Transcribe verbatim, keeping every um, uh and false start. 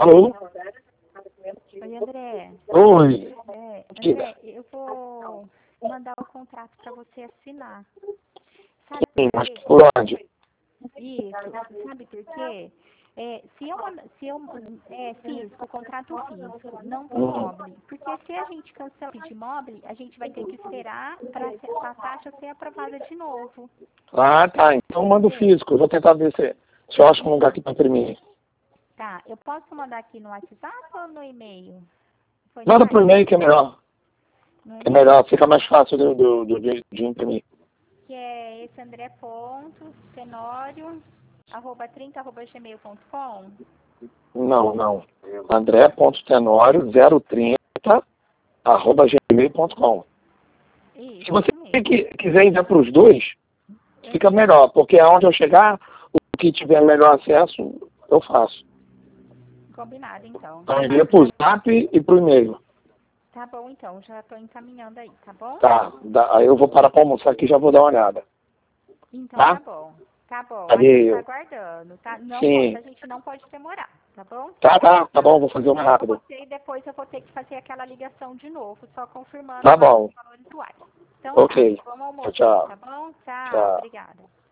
Alô? Oi, André. Oi. É, André, eu vou mandar o contrato para você assinar. Sabe Sim, por mas quê? por onde? Isso. Sabe por quê? É, se eu, manda- se eu é, físico, contrato físico, não por Hum. mobile. Porque se a gente cancela de mobile, a gente vai ter que esperar para a taxa ser aprovada de novo. Ah, tá. Então manda o Entendeu? físico. Eu vou tentar ver se, se eu acho um lugar aqui para imprimir. Tá, eu posso mandar aqui no WhatsApp ou no e-mail? Foi no Manda por e-mail que é WhatsApp? melhor. No Que é e-mail? melhor, fica mais fácil do, do, do- de, de imprimir. Que é esse André ponto Tenório arroba trinta arroba gmail ponto com. Não, não. André.tenório zero trinta arroba gmail ponto com. Se Isso, você isso mesmo. que- quiser enviar para os dois, fica melhor, porque aonde eu chegar, o que tiver melhor acesso, eu faço. Combinado, então. Então envia Tá, para o tá, zap e para o e-mail. tá bom, então. Já estou encaminhando aí, tá bom? Tá, dá- aí eu vou parar para almoçar aqui e já vou dar uma olhada. Então tá Tá? bom. Tá bom. A gente tá Valeu. aguardando, tá? Não pode, Sim. a gente não pode demorar, tá bom? Tá, tá, tá bom, vou fazer mais Senão rápido. você depois eu vou ter que fazer aquela ligação de novo, só confirmando Tá lá os bom. valores atuais. Então tá. Ok. Vamos Tchau, almoçar, tchau. tá bom? Tchau, Tchau. obrigada.